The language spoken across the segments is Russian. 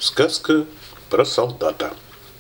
Сказка про солдата.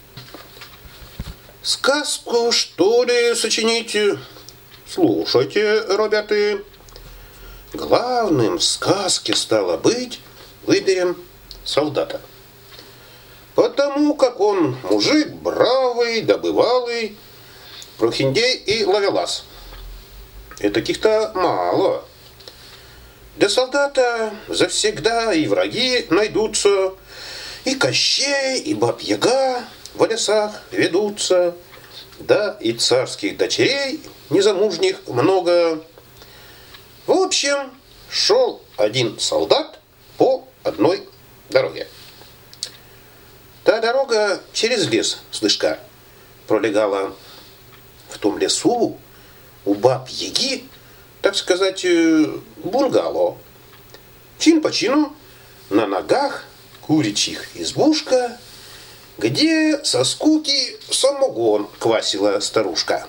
Сказку, что ли, сочините? Слушайте, ребята. Главным в сказке стало быть, выберем солдата. Потому как он мужик бравый, добывалый, прохиндей и ловелас. И таких-то мало. Для солдата завсегда и враги найдутся, и Кощей, и Баб-Яга в лесах ведутся, да и царских дочерей незамужних много. В общем, шел один солдат по одной дороге. Та дорога через лес, слышка, пролегала. В том лесу у Баб-Яги, так сказать, бунгало. Чин по чину на ногах куричьих избушка, где со скуки самогон квасила старушка.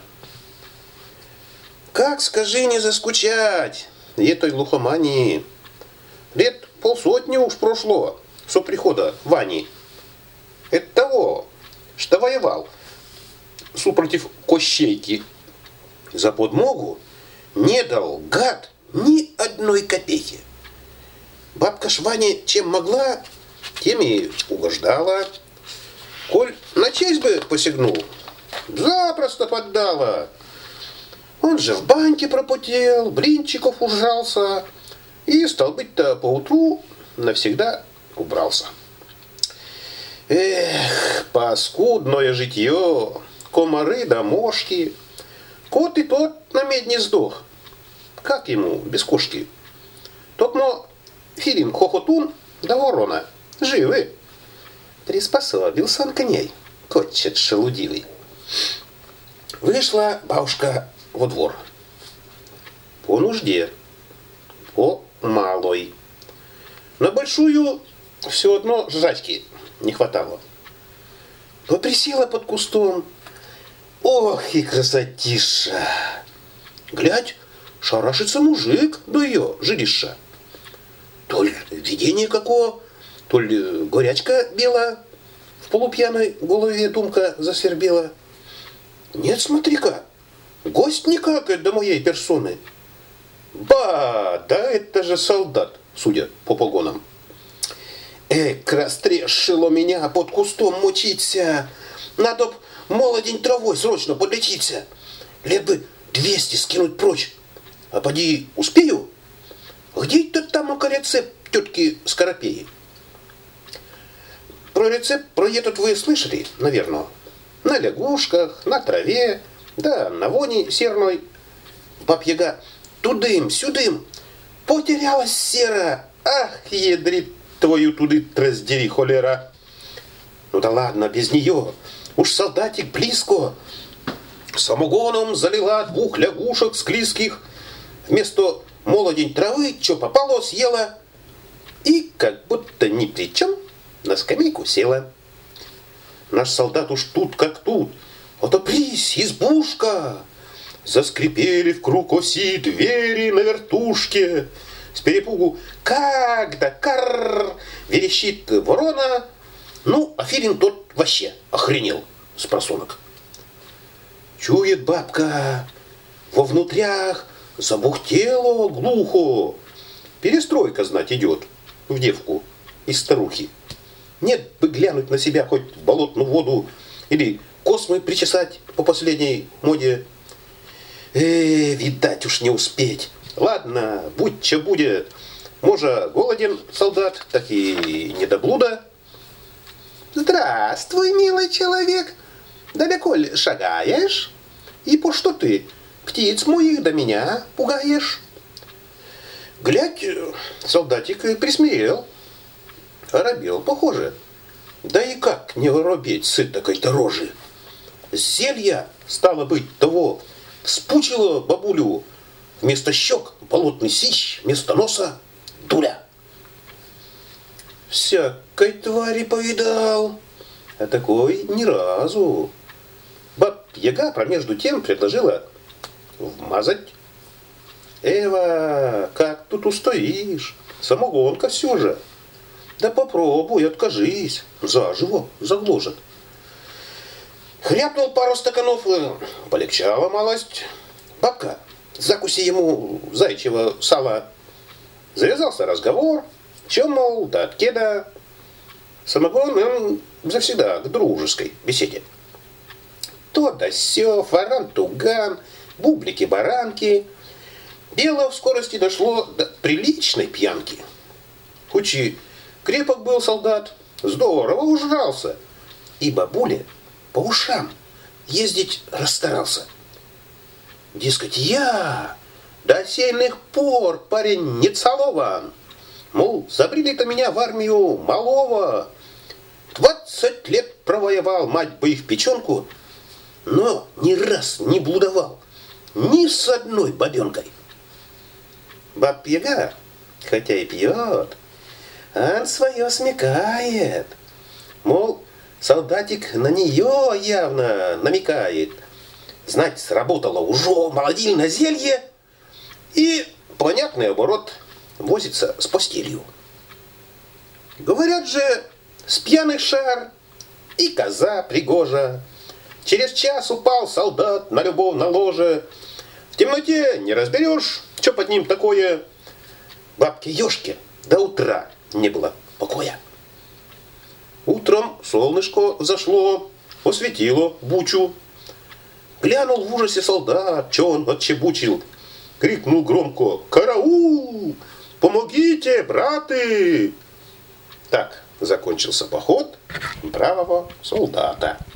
Как, скажи, не заскучать этой глухомании? Лет полсотни уж прошло со прихода Вани. Это того, что воевал супротив Кощейки. За подмогу не дал гад ни одной копейки. Бабка ж Ване чем могла, тем и угождала. Коль на честь бы посягнул, запросто поддала. Он же в баньке пропотел, блинчиков ужрался и, стал быть-то, поутру навсегда убрался. Эх, паскудное житье, комары да мошки. Кот и тот на медне сдох. Как ему без кошки? Токмо Филин Хохотун да Ворона живы. Приспособился он к ней, котчет шелудивый. Вышла бабушка во двор. По нужде, по малой. На большую все одно жрачки не хватало. То присела под кустом. Ох и красотиша! Глядь, шарашится мужик до ее жилища. То ли видение какое, то ли горячка бела, в полупьяной голове думка засвербела. Нет, смотри-ка, гость не какает до моей персоны. Ба, да это же солдат, судя по погонам. Эк, растрешило меня под кустом мучиться. Надо б молодень травой срочно подлечиться. Лет бы 200 скинуть прочь. А поди успею? Где-то там око рецепт тетки Скоропеи. Про рецепт про этот вы слышали, наверное. На лягушках, на траве, да на вони серной. Баб-Яга тудым-сюдым потерялась сера. Ах, ядрит твою туды раздери, холера. Ну да ладно, без нее. Уж солдатик близко. Самогоном залила 2 лягушек склизких. Вместо молодень травы, что попало, съела. И, как будто ни при чем, на скамейку села. Наш солдат уж тут как тут. Отопрись, избушка! Заскрипели в круг оси двери на вертушке. С перепугу как да карр верещит ворона. Ну, а Филин тот вообще охренел с просонок. Чует бабка, во внутрях забухтело глухо. Перестройка, знать, идет в девку из старухи. Нет бы глянуть на себя хоть в болотную воду или космы причесать по последней моде. Видать уж не успеть. Ладно, будь че будет. Может, голоден солдат, так и не до блуда. Здравствуй, милый человек. Далеко ли шагаешь? И по что ты птиц моих до меня пугаешь? Глядь, солдатик и присмирел. Оробел, похоже. Да и как не воробеть с такой-то рожи? Зелья, стало быть, того, спучило бабулю. Вместо щек болотный сищ, вместо носа дуля. Всякой твари повидал, а такой ни разу. Баб-Яга промежду тем предложила вмазать. Эва, как тут устоишь? Самогонка все же. Да попробуй, откажись, заживо загложат. Хряпнул пару стаканов, полегчало малость. Бабка, закуси ему зайчего сала. Завязался разговор. Чем, мол, да от кеда. Самогон им завсегда к дружеской беседе. То да сё, фаран-туган, бублики-баранки. Дело в скорости дошло до приличной пьянки. Хоть и крепок был солдат, здорово ужрался. И бабуля по ушам ездить расстарался. Дескать, я до сильных пор парень не целован. Мол, забрили-то меня в армию малого. 20 лет провоевал, мать бы их печенку, но ни раз не блудовал ни с одной бабенкой. Баб-яга, хотя и пьет, он свое смекает. Мол, солдатик на нее явно намекает. Знать, сработало уже молодильное зелье, и понятный оборот возится с постелью. Говорят же, с пьяных шар и коза пригожа. Через час упал солдат на любовном ложе. В темноте не разберешь, что под ним такое. Бабке Ёшке до утра не было покоя. Утром солнышко зашло, осветило бучу. Глянул в ужасе солдат, что он отчебучил. Крикнул громко: «Караул! Помогите, браты!» Так закончился поход бравого солдата.